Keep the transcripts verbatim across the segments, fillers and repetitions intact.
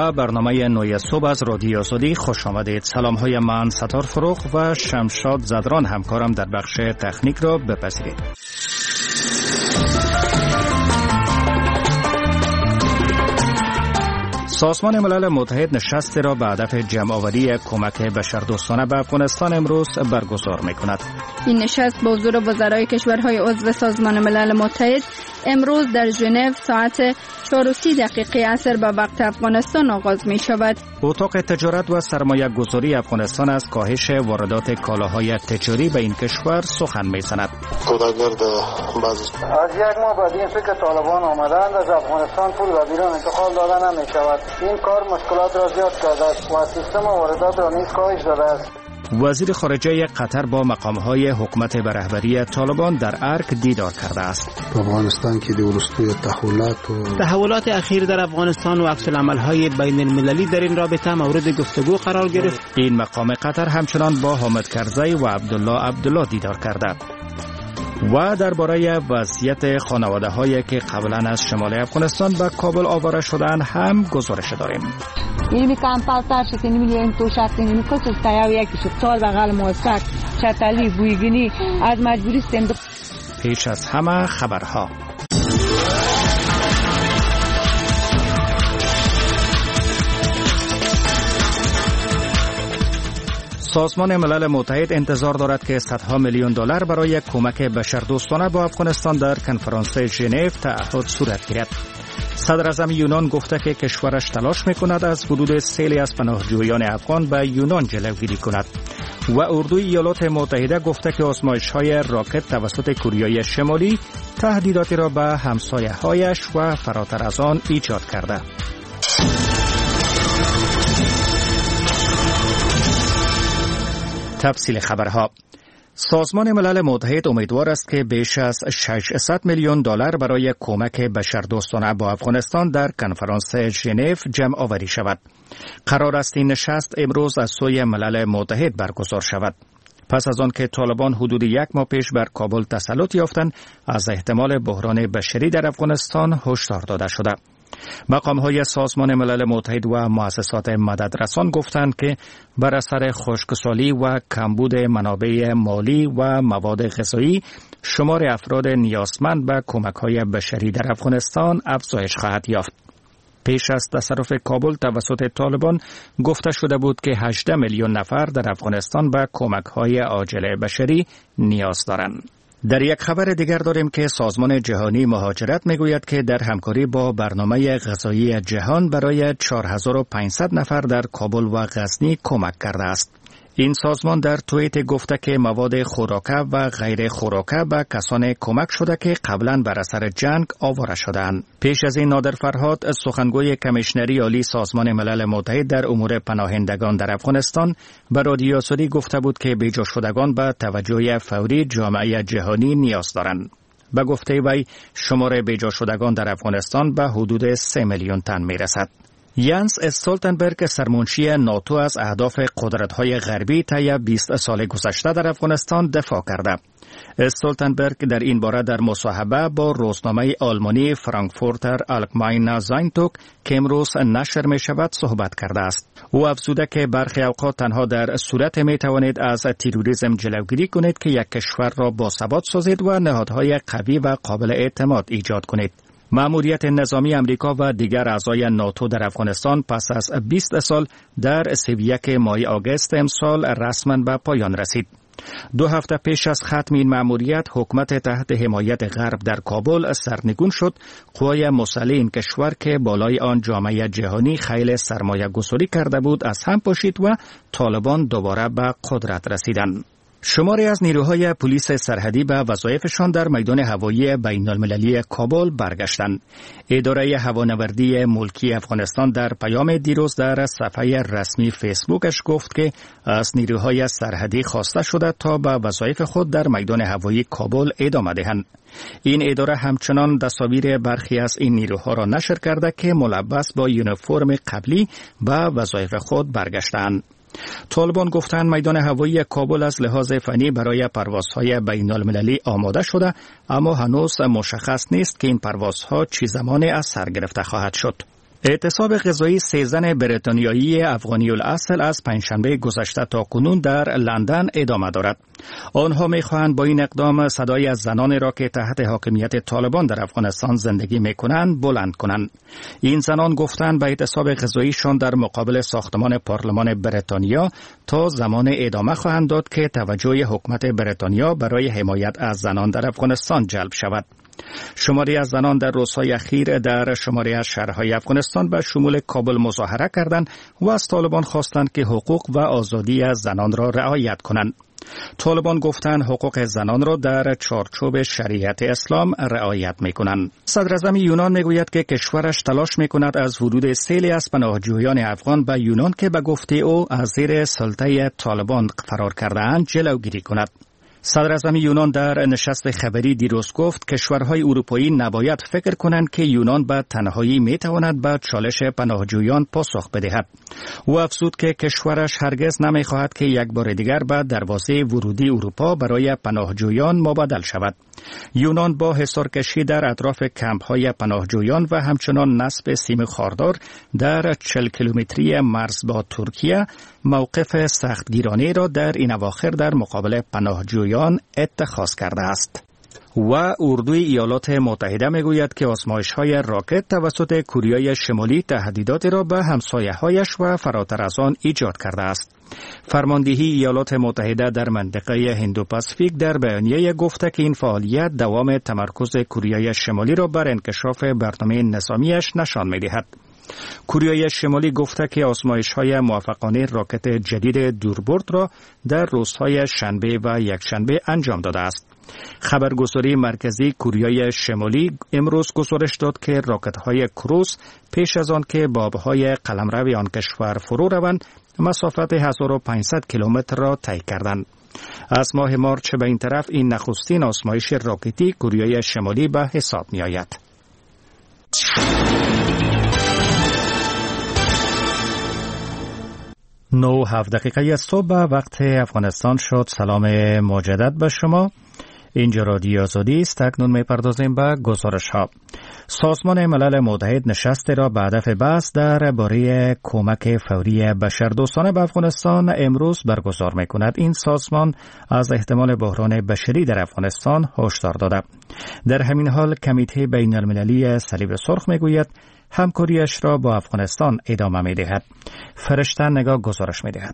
به برنامه نوی صبح از رادیو آزادی خوش آمدید. سلام های من ستار فروغ و شمشاد زدران همکارم در بخش تکنیک را بپذیرید. سازمان ملل متحد نشستی را به هدف جمع‌آوری کمک بشردوستانه به افغانستان امروز برگزار می‌کند. این نشست با حضور وزرای کشورهای عضو سازمان ملل متحد امروز در ژنو ساعت چهار و سی دقیقه عصر به وقت افغانستان آغاز می شود. اتاق تجارت و سرمایه گذاری افغانستان از کاهش واردات کالاهای تجاری به این کشور سخن می زند. از یک ماه بعد این که طالبان آمدند از افغانستان پول و بیرون انتقال داده نمی شود. این کار مشکلات را زیاد کرده است و سیستم واردات را نیز کاهش داده است. وزیر خارجه قطر با مقام‌های حکومت به رهبری طالبان در ارک دیدار کرده است. افغانستان که دورستوی تحولات و تحولات اخیر در افغانستان و عکس العمل‌های بین المللی در این رابطه مورد گفتگو قرار گرفت. این مقام قطر همچنان با حامد کرزی و عبدالله عبدالله دیدار کرده و درباره وضعیت خانواده‌هایی که قبلا از شمال افغانستان به کابل آواره شدند هم گزارش داریم. اینی کانتالتار شده نمیگیم تو شخصی نمیکنه تو تایو یکی شد سال بغل موسک چتالی بویگنی از مجبوری سند. پیش از همه خبرها. سازمان ملل متحد انتظار دارد که صدها میلیون دلار برای کمک بشردوستانه با افغانستان در کنفرانس ژنو تعهد صورت گیرد. صدر اعظم یونان گفته که کشورش تلاش میکند از ورود سیلی از پناهجویان افغان به یونان جلوگیری کند و اردوی ایالات متحده گفته که آزمایش‌های راکت توسط کره شمالی تهدیداتی را به همسایه‌هایش و فراتر از آن ایجاد کرده. تفصیل خبرها. سازمان ملل متحد امیدوار است که بیش از ششصد میلیون دلار برای کمک بشردوستانه با افغانستان در کنفرانس ژنو جمع آوری شود. قرار است این نشست امروز از سوی ملل متحد برگزار شود. پس از آن که طالبان حدود یک ماه پیش بر کابل تسلط یافتند، از احتمال بحران بشری در افغانستان هشدار داده شده. مقام‌های سازمان ملل متحد و مؤسسات مددرسان گفتند که بر اثر خشکسالی و کمبود منابع مالی و مواد غذایی شمار افراد نیازمند به کمک‌های بشری در افغانستان افزایش خواهد یافت. پیش از تصرف کابل توسط طالبان گفته شده بود که هجده میلیون نفر در افغانستان به کمک‌های عاجل بشری نیاز دارند. در یک خبر دیگر داریم که سازمان جهانی مهاجرت میگوید که در همکاری با برنامه غذایی جهان برای چهار هزار و پانصد نفر در کابل و غزنی کمک کرده است. این سازمان در توییت گفته که مواد خوراکه و غیر خوراکه به کسان کمک شده که قبلا بر اثر جنگ آواره شدند. پیش از این نادر فرهاد سخنگوی کمیشنری عالی سازمان ملل متحد در امور پناهندگان در افغانستان به رادیو آزادی گفته بود که بیجا شدگان به توجه فوری جامعه جهانی نیاز دارند. به گفته وی شمار بیجا شدگان در افغانستان به حدود سه میلیون تن میرسد. یانس استولتنبرگ سرمنشی ناتو از اهداف قدرت‌های غربی طی بیست سال گذشته در افغانستان دفاع کرده. استولتنبرگ در این باره در مصاحبه با روزنامه آلمانی فرانکفورتر آلگماینه زاینتوگ که امروز نشر می شود صحبت کرده است. او افزوده که برخی اوقات تنها در صورت می توانید از تروریسم جلوگیری کنید که یک کشور را باثبات سازید و نهادهای قوی و قابل اعتماد ایجاد کنید. مأموریت نظامی امریکا و دیگر اعضای ناتو در افغانستان پس از بیست سال در سی و یک ماه آگوست امسال رسما به پایان رسید. دو هفته پیش از ختم این مأموریت حکومت تحت حمایت غرب در کابل سرنگون شد. قوای مسلح این کشور که بالای آن جامعه جهانی خیلی سرمایه گذاری کرده بود از هم پاشید و طالبان دوباره به قدرت رسیدند. شماری از نیروهای پلیس سرحدی به وظایفشان در میدان هوایی بین المللی کابل برگشتند. اداره هوانوردی ملکی افغانستان در پیام دیروز در صفحه رسمی فیسبوکش گفت که از نیروهای سرحدی خواسته شده تا به وظایف خود در میدان هوایی کابل ادامه دهند. این اداره همچنان تصاویر برخی از این نیروها را نشر کرده که ملبس با یونیفرم قبلی به وظایف خود برگشتند. طالبان گفتند میدان هوایی کابل از لحاظ فنی برای پروازهای بین المللی آماده شده، اما هنوز مشخص نیست که این پروازها چه زمانی از سر گرفته خواهد شد. اعتصاب غذایی سه زن بریتانیایی افغانی الاصل از پنجشنبه گذشته تا کنون در لندن ادامه دارد. آنها می‌خواهند با این اقدام صدای از زنانی را که تحت حاکمیت طالبان در افغانستان زندگی می‌کنند بلند کنند. این زنان گفتند به اعتصاب غذاییشان در مقابل ساختمان پارلمان بریتانیا تا زمان ادامه خواهند داد که توجه حکومت بریتانیا برای حمایت از زنان در افغانستان جلب شود. شماری از زنان در روزهای اخیر در شماری از شهرهای افغانستان به شمول کابل مظاهره کردند و از طالبان خواستند که حقوق و آزادی از زنان را رعایت کنند. طالبان گفتند حقوق زنان را در چارچوب شریعت اسلام رعایت می‌کنند. صدر اعظم یونان میگوید که کشورش تلاش می‌کند از ورود سیلی از پناهجویان افغان به یونان که به گفته او از زیر سلطه طالبان فرار کرده‌اند جلوگیری کند. صدر اعظم یونان در نشست خبری دیروز گفت کشورهای اروپایی نباید فکر کنند که یونان به تنهایی میتواند به چالش پناهجویان پاسخ بدهد. او افزود که کشورش هرگز نمیخواهد که یک بار دیگر به دروازه ورودی اروپا برای پناهجویان مبادل شود. یونان با حصارکشی در اطراف کمپ‌های پناهجویان و همچنان نصب سیم خاردار در چهل کیلومتری مرز با ترکیه موقف سختگیرانه را در این اواخر در مقابل پناهجویان اتخاذ کرده است. و اردوی ایالات متحده میگوید که آزمایش‌های راکت توسط کره شمالی تهدیداتی را به همسایه‌هایش و فراتر از آن ایجاد کرده است. فرماندهی ایالات متحده در منطقه هندوپاسفیک در بیانیه گفته که این فعالیت دوام تمرکز کره شمالی را بر انکشاف برنامه نظامیش نشان می‌دهد. کره شمالی گفته که آزمایش‌های موفقانه راکت جدید دوربرد را در روزهای شنبه و یکشنبه انجام داده است. خبرگزاری مرکزی کره شمالی امروز گزارش داد که راکت‌های کروز پیش از آن که بابهای قلمرو آن کشور فرو روند مسافت هزار و پانصد کیلومتر را طی کردند. از ماه مارچ به این طرف این نخستین آزمایش راکتی کره شمالی به حساب می آید. نو هفت دقیقه صبح وقت افغانستان شد. سلام مجدد به شما. اینجا رادیو آزادی است. اکنون می‌پردازیم به گزارش ها. سازمان ملل متحد نشستی را به هدف بحث درباره کمک فوری بشردوستانه به افغانستان امروز برگزار می‌کند. این سازمان از احتمال بحران بشری در افغانستان هشدار داده. در همین حال کمیته بین‌المللی صلیب سرخ می‌گوید همکاریش را با افغانستان ادامه می‌دهد. فرشته نگاه گزارش می‌دهد.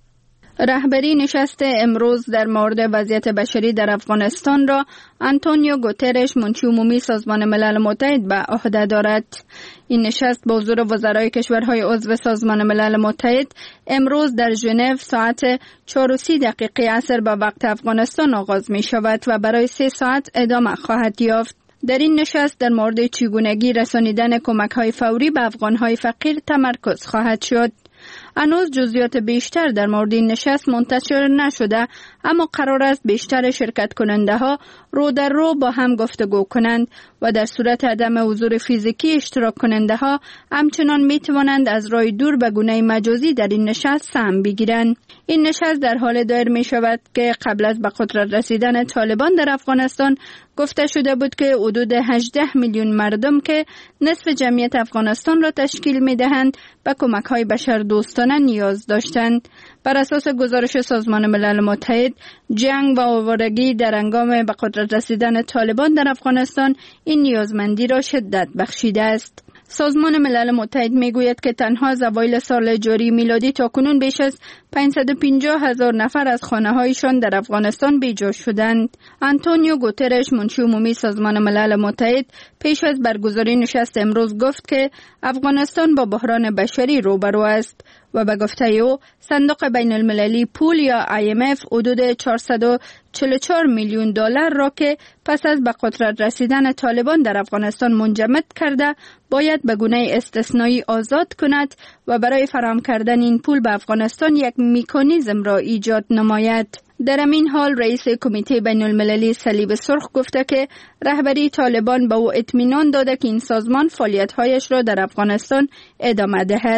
رهبری نشست امروز در مورد وضعیت بشری در افغانستان را آنتونیو گوترش منشی عمومی سازمان ملل متحد به عهده دارد. این نشست با حضور وزرای کشورهای عضو سازمان ملل متحد امروز در ژنو ساعت چهار و سی دقیقه عصر به وقت افغانستان آغاز می شود و برای سه ساعت ادامه خواهد یافت. در این نشست در مورد چگونگی رسانیدن کمک‌های فوری به افغان‌های فقیر تمرکز خواهد شد. هنوز جزئیات بیشتر در مورد این نشست منتشر نشده، اما قرار است بیشتر شرکت کننده ها رو در رو با هم گفتگو کنند و در صورت عدم حضور فیزیکی اشتراک کننده ها همچنان می توانند از راه دور به گونه مجازی در این نشست سهم بگیرند. این نشست در حال دایر می شود که قبل از به قدرت رسیدن طالبان در افغانستان گفته شده بود که حدود هجده میلیون مردم که نصف جمعیت افغانستان را تشکیل می دهند به کمک های بشر دوستانه نیاز داشتند. بر اساس گزارش سازمان ملل متحد، جنگ و آوارگی در هنگام به قدرت رسیدن طالبان در افغانستان این نیازمندی را شدت بخشیده است. سازمان ملل متحد میگوید که تنها از اوایل سال جاری میلادی تا کنون بیش از پانصد و پنجاه هزار نفر از خانه‌هایشان در افغانستان بیجا شدند. آنتونیو گوترش منشی عمومی سازمان ملل متحد پیش از برگزاری نشست امروز گفت که افغانستان با بحران بشری روبرو است و به گفته او صندوق بین المللی پول یا آی ام اف حدود چهارصد و چهل و چهار میلیون دلار را که پس از به قدرت رسیدن طالبان در افغانستان منجمد کرده باید به گونه استثنایی آزاد کند و برای فراهم کردن این پول به افغانستان یک مکانیزم را ایجاد نماید. در این حال رئیس کمیته بین المللی صلیب سرخ گفته که رهبری طالبان به او اطمینان داده که این سازمان فعالیت‌هایش را در افغانستان ادامه دهد.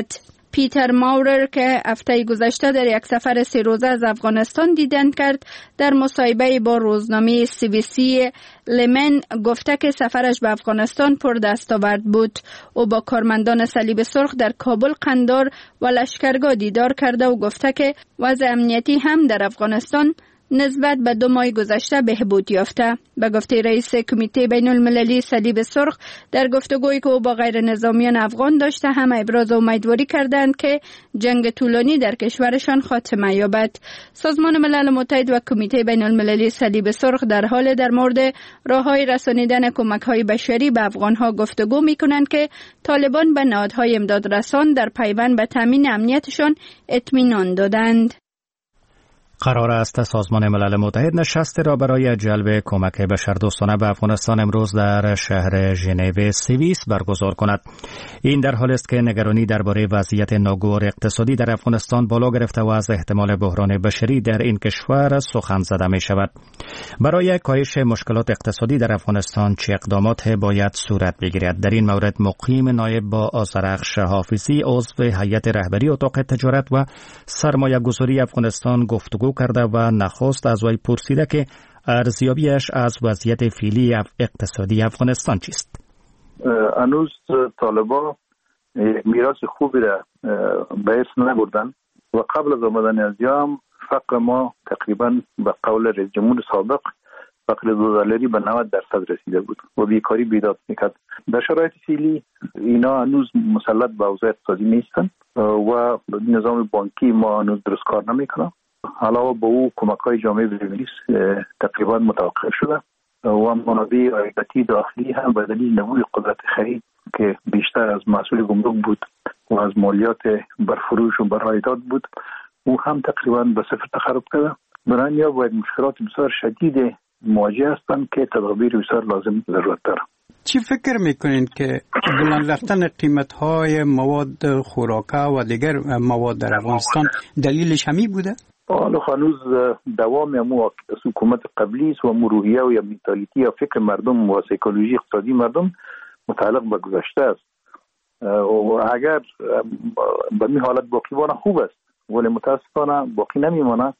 پیتر ماورر که هفته گذشته در یک سفر سه روزه از افغانستان دیدن کرد، در مصاحبه با روزنامه سی بی سی لمن گفته که سفرش به افغانستان پر دستاورد بود. او با کارمندان صلیب سرخ در کابل، قندار و لشکرگاه دیدار کرده و گفته که وضع امنیتی هم در افغانستان نسبت به دو ماه گذشته بهبود یافته. به گفته رئیس کمیته بین المللی صلیب سرخ، در گفتگویی که او با غیر نظامیان افغان داشته، هم ابراز امیدواری کردند که جنگ طولانی در کشورشان خاتمه یابد. سازمان ملل متحد و کمیته بین المللی صلیب سرخ در حال در مورد راههای رسانیدن کمک‌های بشری به افغان‌ها گفتگو می‌کنند که طالبان به نهادهای امداد رسان در پیوند به تامین امنیتشان اطمینان دادند. قرار است سازمان ملل متحد نشستی را برای جلب کمک بشردوستانه به افغانستان امروز در شهر ژنو سوئیس برگزار کند. این در حالی است که نگرانی درباره وضعیت ناگوار اقتصادی در افغانستان بالا گرفته و از احتمال بحران بشری در این کشور سخن زده می شود. برای کاهش مشکلات اقتصادی در افغانستان چه اقدامات باید صورت بگیرد؟ در این مورد مقیم نایب با آذرخش حافظی، عضو هیئت رهبری اتاق تجارت و سرمایه گذاری افغانستان گفتگو کرده و نخست از وی پرسیده که ارزیابیش از وضعیت فعلی اقتصادی افغانستان چیست؟ هنوز طالبان میراث خوبی را به ارث نبردن و قبل از آمدن ازیام فقر ما تقریبا به قول رئیس جمهور سابق فقر دو دلاری به نود درصد رسیده بود و بیکاری بیداد میکرد. در شرایط فعلی اینا هنوز مسلط به اوضاع اقتصادی نیستن و نظام بانکی ما هنوز درست کار نمیکنه. علاوه به او کمک‌های جامعه بین‌المللی تقریبا متوقف شده و منابع عایداتی داخلی هم به دلیل نبود قدرت خرید که بیشتر از مسئول گمرک بود و از مالیات بر فروش و بر عایدات بود، او هم تقریبا به صفر تخرب کرده. برای یا باید مشکلات بسیار شدید مواجه هستند که تدابیر بسیار لازم ضرورت داره. چی فکر میکنین که بلند رفتن قیمت‌های مواد خوراکه و دیگر مواد در افغانستان دلیلش همی بوده؟ حالا هنوز دوام امو حکومت قبلی است و مروحیه و یا منتالیتی یا فکر مردم و سیکولوژی اقتصادی مردم متعلق به گذشته است و اگر به این حالت باقی بانه خوب است، ولی متاسفانه باقی نمیمانه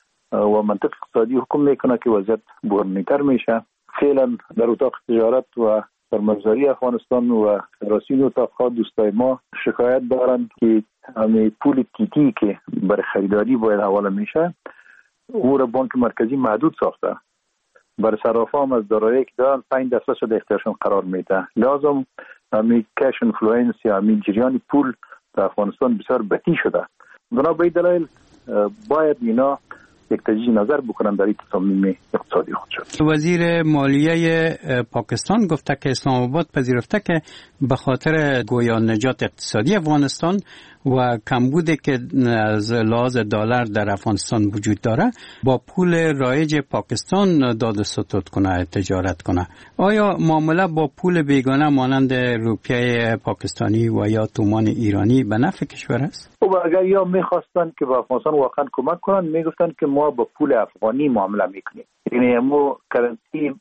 و منطق اقتصادی حکم میکنه که وضعیت بحرانی‌تر میشه. فعلا در اتاق تجارت و سرمایه‌گذاری افغانستان و رئیسین اتاق‌ها دوستای ما شکایت دارند که همین پول تیتی که برای خریداری باید حواله میشه او را بانک مرکزی محدود ساخته. برای صرافا هم از دارایی که دارن پنج درصد شده اختیارشون قرار میده. لازم همین کش انفلوئنس یا همین جریان پول در افغانستان بسیار بطیء شده. بنا به این دلایل باید اینا یک تجدید نظر بکنن در این تصمیم اقتصادی خودشون. وزیر مالیه پاکستان گفته که اسلام آباد پذیرفته که به خاطر گویا نجات اقتصادی افغانستان و کمبودی که از لحاظ دلار در افغانستان وجود داره با پول رایج پاکستان داد و ستد کنه، تجارت کنه. آیا معامله با پول بیگانه مانند روپیه پاکستانی و یا تومان ایرانی به نفع کشور است؟ خب اگر یا میخواستن که به افغانستان واقعا کمک کنن میگفتن که ما با پول افغانی معامله میکنیم، یعنی ما کرنسی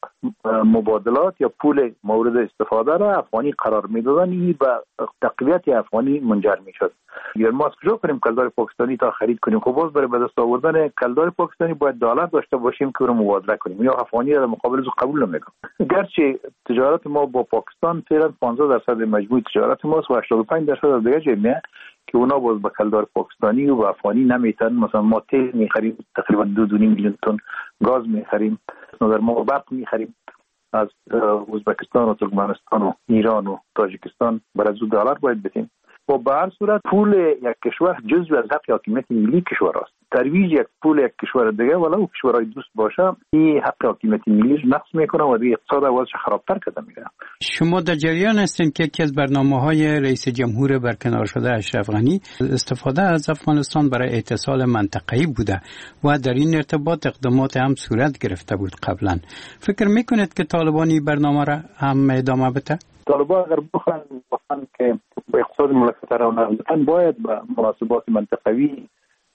مبادلات یا پول مورد استفاده را افغانی قرار میدادن، این به تقویت افغانی منجر میشد. یا ما از کجا کنیم کلدار پاکستانی تا خرید کنیم؟ خب باز برای به دست آوردن کلدار پاکستانی باید دلار داشته باشیم که رو مبادله کنیم، یا افغانی را در مقابل از قبول نمیکنیم. گرچه تجارت ما با پاکستان فعلا پانزده درصد مجموع تجارت ماست و هشتاد و پنج درصد از دیگر جامعه که اونا باز با کلدار پاکستانی و افغانی نمیتن. مثلا ما تیل میخریم تقریبا دو دو نیم میلیون تن گاز میخریم، نظر ما برق میخریم از ازبکستان و ترکمنستان و ایران و تاجیکستان برای از دلار باید بدیم. و به هر صورت پول یک کشور جزو از حق حاکمیت ملی کشور است. ترویج یک پول یک کشور دیگه ولو کشورهای دوست باشه این حق حاکمیت ملی نقص میکنه و دیگه اقتصاد وضعش خرابتر کرده میره. شما در جریان هستین که یکی از برنامه‌های رئیس جمهور برکنار شده اشرف غنی استفاده از افغانستان برای اتصال منطقه‌ای بوده و در این ارتباط اقدامات هم صورت گرفته بود قبلا. فکر میکنید که طالبان این برنامه را هم ادامه بده؟ طالبان اگر بخوان بخوان که اقتصاد مملکت را نقضن باید با مناسبات منطقوی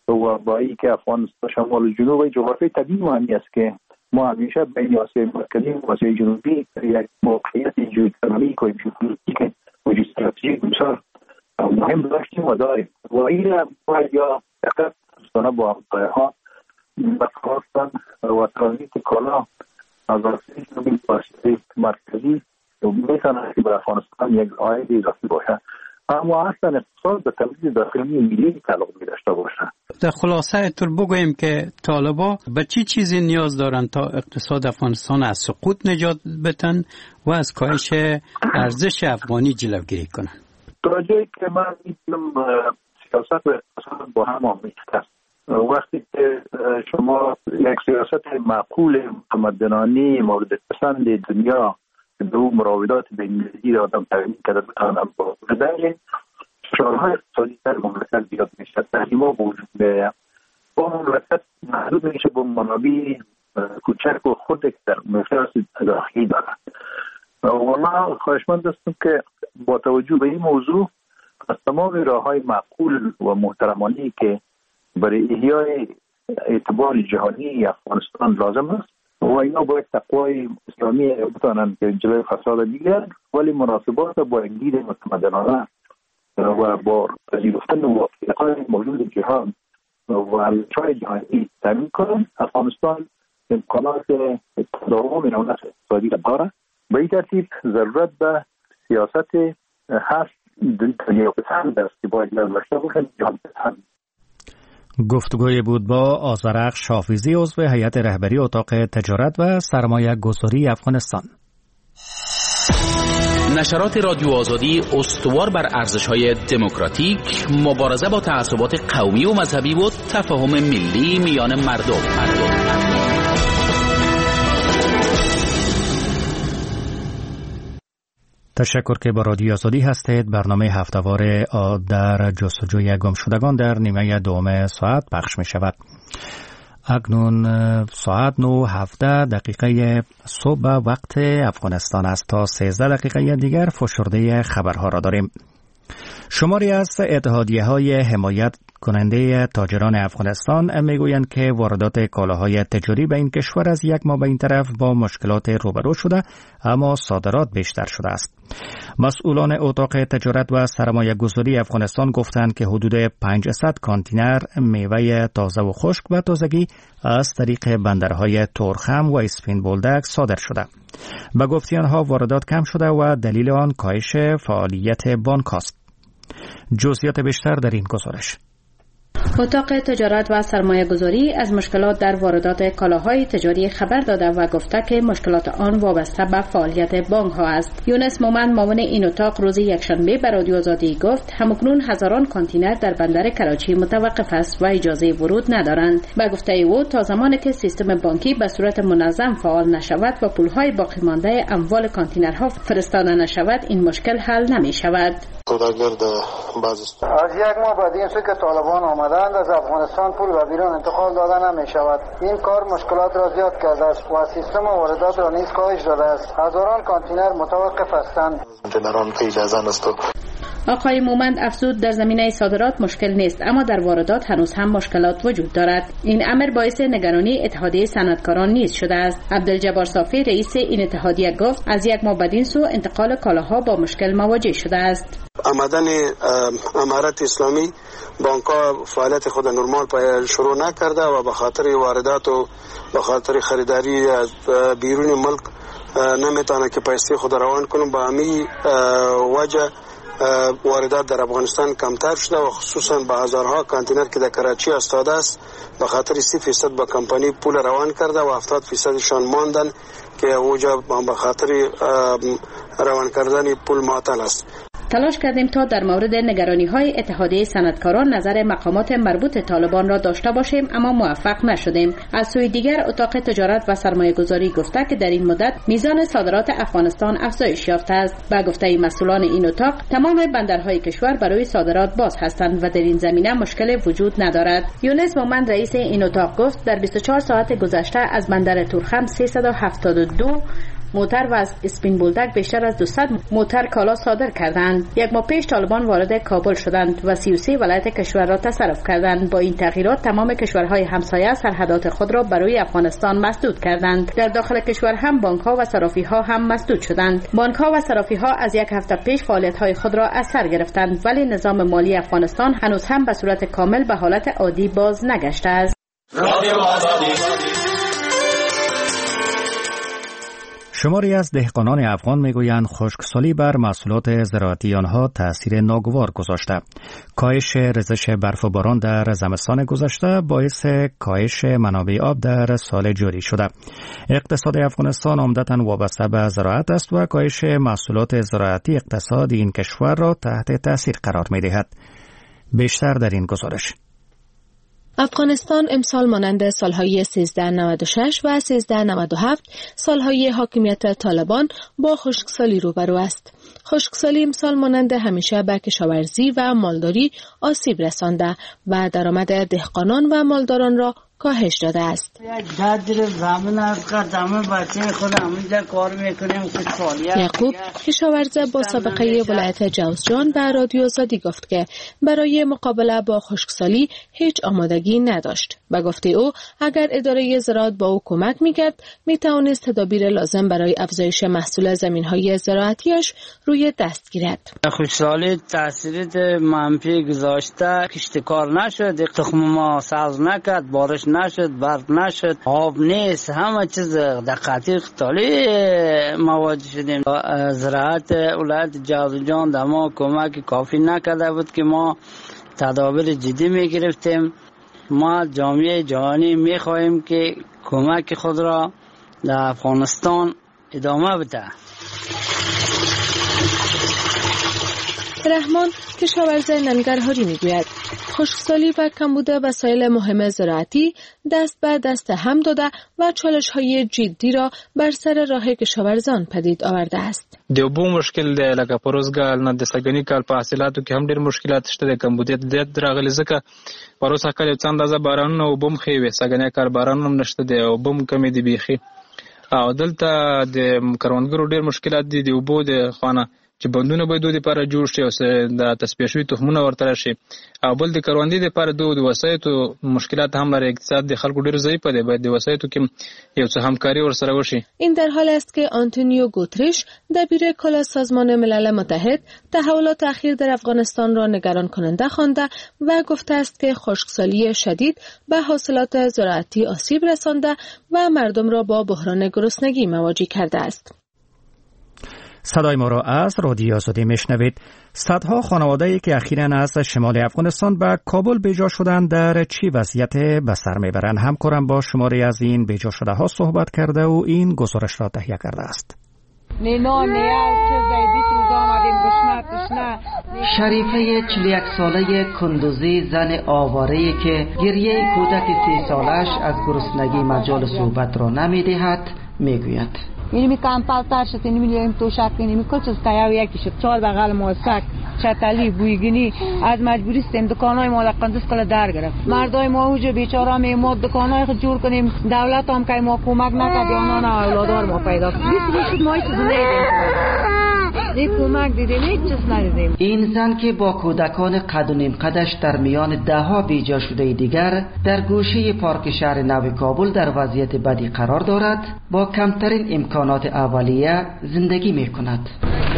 و با ای که افغانستان شمال و جنوب و جغرافی طبیعی مهمی است که ما همیشه بین آسیای مرکزی و آسیای جنوبی یک موقعیت جیوپولیتیک و ژئوپلیتیک و ژئوستراتژیک بسیار مهم داشتیم و داریم و این باید یا فقط دوستانه با همسایه‌ها بخواستن و ترانزیت کالا از آسیب باشده مرکزی میتونه که برای افغانستان یک عاید اضافی باشه، اما اصلا اقتصاد به تولید داخلی ملی تعلق داشته باشه. در خلاصه طور بگوییم که طالبا به چی چیزی نیاز دارن تا اقتصاد افغانستان از سقوط نجات بدن و از کاهش ارزش افغانی جلوگیری کنن؟ تا جایی که من می‌دونم سیاست و اقتصاد با هم آمیخته است. وقتی که شما یک سیاست معقول متمدنانه مورد پسند دنیا دو مراودات بین‌المللی را آدم تعیین کرده بتوانند با بدهیم فشارهای اقتصادی در مملکت زیاد میشه، تحریم‌ها وجود میاد، با مملکت محدود میشه با منابع کوچک و خود در مفرس داخلی دارد. و من خواهشمند هستم که با توجه به این موضوع از تمام راه‌های معقول و محترمانه‌ای که برای احیای اعتبار جهانی افغانستان لازم است و اینا باید تقوای اسلامی بتوانند که جلوی فساد دیگر، ولی مناسبات با یک دید متمدنانه و با پذیرفتن واقعیت‌های موجود جهان و ارزش‌های جهانی تامین کنند. افغانستان امکانات تداوم نوعیت اقتصادی را دارد. به این ترتیب ضرورت به سیاست هست دنیا پسند است که باید داشته باشد، جهان پسند. گفتگوی بود با آذرخش حافظی عضو هیئت رهبری اتاق تجارت و سرمایه گذاری افغانستان. نشرات رادیو آزادی استوار بر ارزش‌های دموکراتیک، مبارزه با تعصبات قومی و مذهبی و تفاهم ملی میان مردم. مردم. تشکر که با رادیو آزادی هستید. برنامه هفته‌وار در جستجوی گمشدگان در نیمه دوم ساعت پخش می شود. اکنون ساعت نه و هفده دقیقه صبح وقت افغانستان است. تا سیزده دقیقه دیگر فشرده خبرها را داریم. شماری از اتحادیه‌های حمایت کننده تاجران افغانستان میگویند که واردات کالاهای تجاری به این کشور از یک ماه به این طرف با مشکلات روبرو شده، اما صادرات بیشتر شده است. مسئولان اتاق تجارت و سرمایه گذاری افغانستان گفتند که حدود پانصد کانتینر میوه تازه و خشک و تازگی از طریق بندرهای تورخم و اسفین بولدک صادر شده. به گفته آنها واردات کم شده و دلیل آن کاهش فعالیت بانک است. جزئیات بیشتر در این گزارش. اتاق تجارت و سرمایه گذاری از مشکلات در واردات کالاهای تجاری خبر داده و گفته که مشکلات آن وابسته به فعالیت بانک ها است. یونس مومند معاون این اتاق روز یکشنبه به رادیو آزادی گفت همکنون هزاران کانتینر در بندر کراچی متوقف است و اجازه ورود ندارند. به گفته او تا زمانی که سیستم بانکی به صورت منظم فعال نشود و پولهای باقی مانده اموال کانتینرها فرستاده نشود این مشکل حل نمی شود. از یک ماه بعد این سو که طالبان آمدند از افغانستان پول به بیرون انتقال داده نمی شود. این کار مشکلات را زیاد کرده است و سیستم واردات را نیز کاهش داده است. هزاران کانتینر متوقف هستند. کانتینران که اجازه نست. آقای مومند افزود در زمینه صادرات مشکل نیست، اما در واردات هنوز هم مشکلات وجود دارد. این امر باعث نگرانی اتحادیه صنعتکاران نیز شده است. عبدالجبار صافی رئیس این اتحادیه گفت از یک ماه بعد این سو انتقال کالاها با مشکل مواجه شده است. آمدن امارت اسلامی بانک‌ها فعالیت خود نرمال پای شروع نکرده و به خاطر واردات و به خاطر خریداری از بیرون ملک نمیتونه که پیسې خود روان کنه. با همین وجه واردات در افغانستان کمتر شده و خصوصا به هزارها کانتینر که در کراچی استاده است به خاطر سی فیصد با کمپانی پول روان کرده و هفتاد فیصدشان ماندن که اوجا به خاطر روان کردن پول معطل است. تلاش کردیم تا در مورد نگرانی‌های اتحادیه صنعتکاران نظر مقامات مربوط طالبان را داشته باشیم، اما موفق نشدیم. از سوی دیگر اتاق تجارت و سرمایه‌گذاری گفته که در این مدت میزان صادرات افغانستان افزایش یافته است. با گفته مسئولان این اتاق تمام بندرهای کشور برای صادرات باز هستند و در این زمینه مشکل وجود ندارد. یونس مومند رئیس این اتاق گفت در بیست و چهار ساعت گذشته از بندر تورخم سیصد و هفتاد و دو موتر و از اسپین بولدک بیشتر از دویست موتر کالا صادر کردند. یک ماه پیش طالبان وارد کابل شدند و سی و سه ولایت کشور را تصرف کردند. با این تغییرات تمام کشورهای همسایه سرحدات خود را برای افغانستان مسدود کردند. در داخل کشور هم بانک‌ها و صرافی‌ها هم مسدود شدند. بانک‌ها و صرافی‌ها از یک هفته پیش فعالیت‌های خود را از سر گرفتند، ولی نظام مالی افغانستان هنوز هم به صورت کامل به حالت عادی باز نگشته است. شماری از دهقانان افغان میگویند خشکسالی بر محصولات زراعتی آنها تأثیر ناگوار گذاشته. کاهش ریزش برف و باران در زمستان گذشته باعث کاهش منابع آب در سال جاری شده. اقتصاد افغانستان عمدتاً وابسته به زراعت است و کاهش محصولات زراعتی اقتصاد این کشور را تحت تأثیر قرار می‌دهد. بیشتر در این گزارش. افغانستان امسال مانند سالهای سیزده نود و شش و سیزده نود و هفت سالهای حاکمیت طالبان با خشکسالی روبرو است. خشکسالی امسال مانند همیشه به کشاورزی و مالداری آسیب رسانده و درآمد دهقانان و مالداران را کاهش داده است. یعقوب کشاورز با سابقه ولایت جوزجان به رادیو زادی گفت که برای مقابله با خشکسالی هیچ آمادگی نداشت. به گفته او اگر اداره زراعت با او کمک می‌کرد می‌توانست تدابیر لازم برای افزایش محصول زمین‌های زراعتیش روی دست گیرد. خشکسالی تاثیر منفی گذاشته، کشتکار نشد، تخم ما سبز نکرد، بارش نشد، برف نشد، آب نیست، همه چیز دقیقی خطالی مواجه شدیم. زراعت ولایت جوزجان در ما کمک کافی نکرده بود که ما تدابیر جدی می گرفتیم. ما جامعه جهانی می خواهیم که کمک خود را در افغانستان ادامه بده. رحمان کشاورز ننگرهاری میگوید خشکسالی و کمبود وسایل مهم زراعتی دست به دست هم داده و چالش‌های جدی را بر سر راه کشاورزان پدید آورده است. د اوبو مشکل دی لکه پروزګال نه د سګنی کال په حاصلاتو کې هم ډېر مشکلات شته. د کمبودیت د راغلي ځکه پروسه کال څه اندازه بارانونه اوبم خې وي سګنی کال بارانونه نشته دی اوبم کمی دی بیخي او دلته د کروندګرو ډېر مشکلات دي د اوبو د خانه چې بندونه به دوی لپاره جوړ شي او د تصفیه شوي تخمونه ورته راشي او بل د کروندې لپاره دوی د وسایطو مشکلات هم لري. اقتصاد د خلکو ډېر ضعیف دی، باید د وسایطو کې یو څه همکاري ورسره وشي. این در حال است که آنتونیو گوترش دبیر کل سازمان ملل متحد تحولات اخیر در افغانستان را نگران کننده خوانده و گفته است که خشکسالی شدید به حاصلات زراعتی آسیب رسانده و مردم را با بحران گرسنگی مواجه کرده است. صدای ما را از رادیو آزادی میشنوید. صدها خانواده‌ای که اخیراً از شمال افغانستان به کابل بیجا شدند در چی وضعیت به سر میبرند؟ همکارم با شماری از این بیجا شده ها صحبت کرده و این گزارش را تهیه کرده است. شریفه چهل و یک ساله کندوزی زن آواره‌ای که گریه کودک سی سالش از گرسنگی مجال صحبت را نمی‌دهد میگوید اینی می کمپالتر شد، اینی می لییم توشک، اینی می کل چیز تیاو یکی شد. چهار بغل موسک، چتلی، بویگینی از مجبوری استیم دکانای ما لقندس کل در گرفت. مردای ما اوجه بیچاره می ما دکانای خود جور کنیم. دولت هم که ما کمک نکرد آنان اولادار ما پیدا کنیم. بیست بیشت ما چیز ندیدیم. این کمک دیدیم، هیچ چیز ندیدیم. این زن که با کودکان قد و نیم قدش در میان ده ها بیجا شده دیگر در گوشه پارک شهر نو کابل در وضعیت بدی قرار دارد، با کمترین امکانات اولیه زندگی می کند.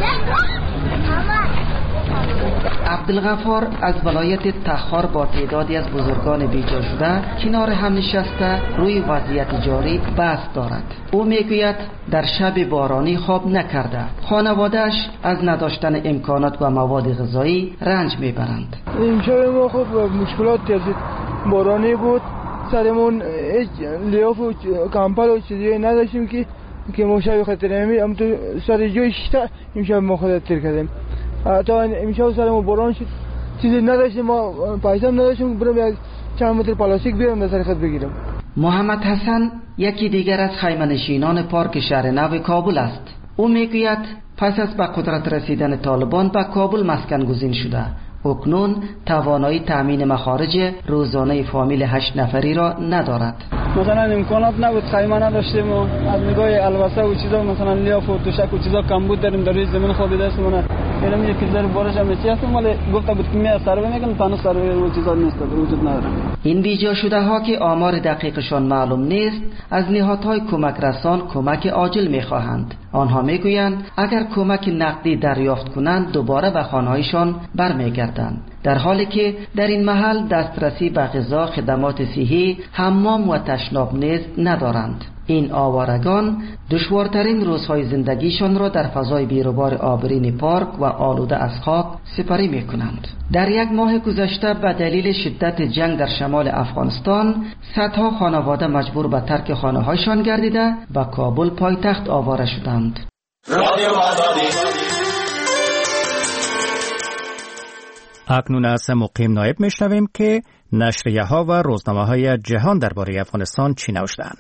عبدالغفار از ولایت تخار با تعدادی از بزرگان بیجا شده کنار هم نشسته روی وضعیت جاری بحث دارد. او میگوید در شب بارانی خواب نکرده. خانواده‌اش از نداشتن امکانات و مواد غذایی رنج میبرند. این شب ما خب مشکلات از بارانی بود، سرمون هیچ لیاف و کمپل و چیزی نداشتیم که که ما شب خطر نمی ام تو سر جوی شتا امشب ما خطر کردیم. تا امشب سرمون باران شد چیزی نداشتیم، ما پیسه هم نداشتیم برم یک چند متر پلاستیک بیارم در سر خط بگیرم. محمد حسن یکی دیگر از خیمه‌نشینان پارک شهر نو کابل است. او میگوید پس از به قدرت رسیدن طالبان به کابل مسکن گزین شده. اکنون توانایی تامین مخارج روزانه فامیل هشت نفری را ندارد. مثلا امکانات نبود، خیمه نداشتیم و از نگاه البسه و چیزا مثلا لیاف و توشک و چیزا کم بود داریم در روی زمین خودی دست منه اینم یکی ذره بارش هم چی هستم ولی گفته بود که می سروه میگن تنها سروه و چیزا نیست وجود نداره. این بیجا شده ها که آمار دقیقشان معلوم نیست از نهادهای کمک رسان کمک عاجل میخواهند. آنها میگویند اگر کمک نقدی دریافت کنند دوباره به خانه‌هایشان برمیگردند، در حالی که در این محل دسترسی به غذا، خدمات صحی، حمام و تشناب نیز ندارند. این آوارگان دشوارترین روزهای زندگیشان را در فضای بیروبار آبرین پارک و آلوده از خاک سپری می کنند. در یک ماه گذشته به دلیل شدت جنگ در شمال افغانستان صدها خانواده مجبور به ترک خانه‌هایشان گردیده به کابل پایتخت آواره شدند. اکنون از مقیم نایب میشنویم که نشریه ها و روزنامه های جهان درباره افغانستان چی نوشتند.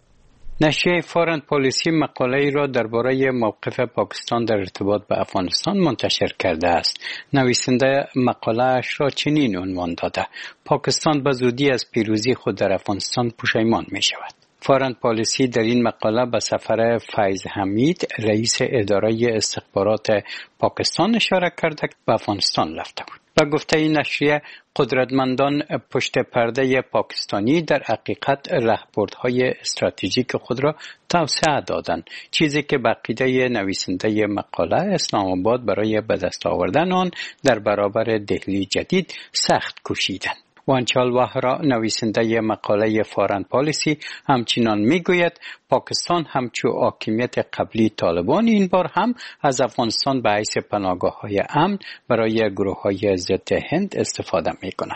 نشریه فارن پالیسی مقاله‌ای را درباره موقف پاکستان در ارتباط به افغانستان منتشر کرده است. نویسنده مقاله‌اش را چنین عنوان داده: پاکستان به زودی از پیروزی خود در افغانستان پشیمان می شود. فارن پالیسی در این مقاله به سفر فیض حمید رئیس اداره استخبارات پاکستان اشاره کرده که به افغانستان رفته بود. و گفته این نشریه قدرتمندان پشت پرده پاکستانی در حقیقت راهبردهای استراتژیک خود را توسعه دادند، چیزی که به عقیده نویسنده مقاله اسلام آباد برای به دست آوردن آن در برابر دهلی جدید سخت کوشیدند. وانچال وهرا نویسنده مقاله فارن پالیسی همچنان میگوید پاکستان همچو حاکمیت قبلی طالبان این بار هم از افغانستان به حیث پناهگاه‌های امن برای گروه‌های ضد هند استفاده می‌کند.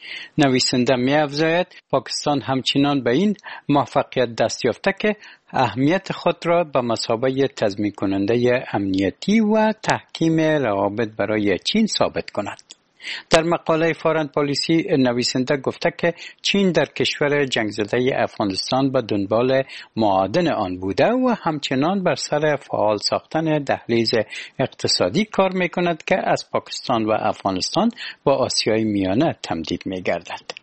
نویسنده می‌افزاید پاکستان همچنان به این موفقیت دست یافته که اهمیت خود را به مثابه تضمین کننده امنیتی و تحکیم روابط برای چین ثابت کند. در مقاله فارن پالیسی نویسنده گفته که چین در کشور جنگ زده افغانستان به دنبال معادن آن بوده و همچنان بر سر فعال ساختن دهلیز اقتصادی کار میکند که از پاکستان و افغانستان با آسیای میانه تمدید میگردد.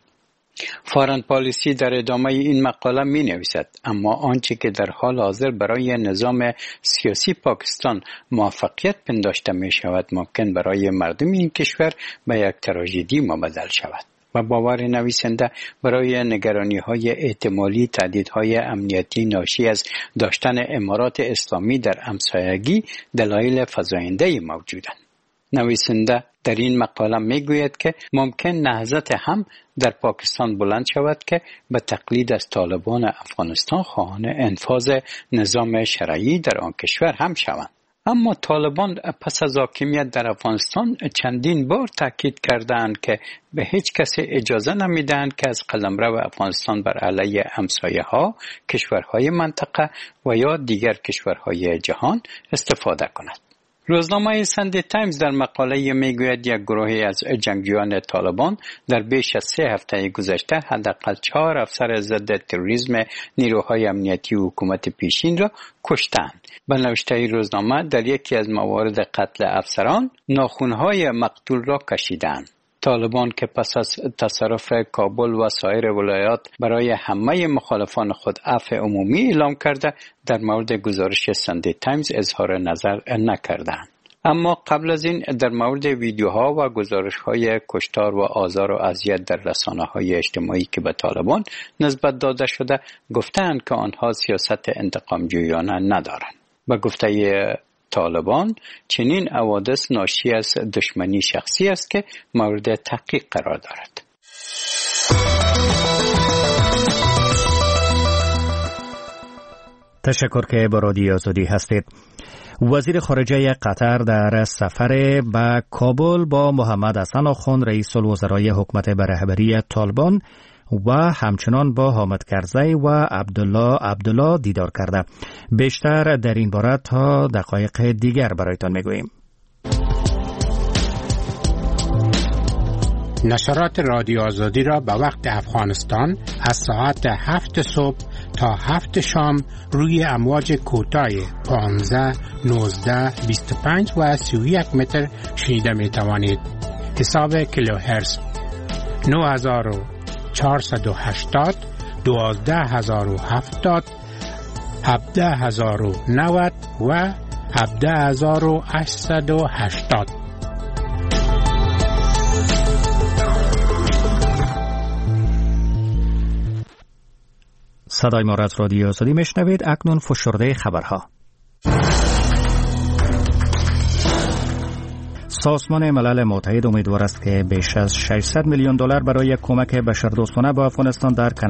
فارن پالیسی در ادامه این مقاله می نویسد اما آنچه که در حال حاضر برای نظام سیاسی پاکستان موفقیت پنداشته می شود ممکن برای مردم این کشور به یک تراژدی مبدل شود. و باور نویسنده برای نگرانی های احتمالی تهدیدهای امنیتی ناشی از داشتن امارات اسلامی در همسایگی دلایل فزاینده موجودند. نویسنده در این مقاله میگوید که ممکن نهضت هم در پاکستان بلند شود که به تقلید از طالبان افغانستان خواهان انفاذ نظام شرعی در آن کشور هم شوند. اما طالبان پس از حاکمیت در افغانستان چندین بار تاکید کردند که به هیچ کسی اجازه نمیدهند که از قلمرو افغانستان بر علیه همسایه‌ها، کشورهای منطقه و یا دیگر کشورهای جهان استفاده کند. روزنامه ساندی تایمز در مقاله میگوید یک گروهی از جنگجویان طالبان در بیش از سه هفته گذشته حداقل چهار افسر ضد تروریسم نیروهای امنیتی و حکومت پیشین را کشتند. به نوشته روزنامه در یکی از موارد قتل افسران ناخنهای مقتول را کشیدند. طالبان که پس از تصرف کابل و سایر ولایات برای همه مخالفان خود عفو عمومی اعلام کرده در مورد گزارش ساندی تایمز اظهار نظر نکردند. اما قبل از این در مورد ویدیوها و گزارش‌های کشتار و آزار و اذیت در رسانه‌های اجتماعی که به طالبان نسبت داده شده گفتند که آنها سیاست انتقام‌جویانه ندارند. به گفته طالبان چنین حوادث ناشی از دشمنی شخصی است که مورد تحقیق قرار دارد. تشکر که با رادیو آزادی هستید. وزیر خارجه قطر در سفر به کابل با محمد حسن آخوند رئیس الوزرای حکومت به رهبری طالبان و همچنان با حامد کرزی و عبدالله عبدالله دیدار کرده. بیشتر در این باره تا دقایق دیگر برایتان میگوییم. نشرات رادیو آزادی را به وقت افغانستان از ساعت هفت صبح تا هفت شام روی امواج کوتاه پانزده، نوزده، بیست و پنج و سی و یک متر شنیده می توانید. حساب کیلوهرتز نه هزار و چهارصد و هشتاد دوازده هزار و هفتاد، هفده هزار و نود و هفده هزار و هشتصد و هشتاد. صدای ما را از رادیو آزادی میشنوید. اکنون فشرده خبرها. سازمان ملل متحد امیدوار است که بیش از ششصد میلیون دلار برای کمک بشردوستانه به افغانستان در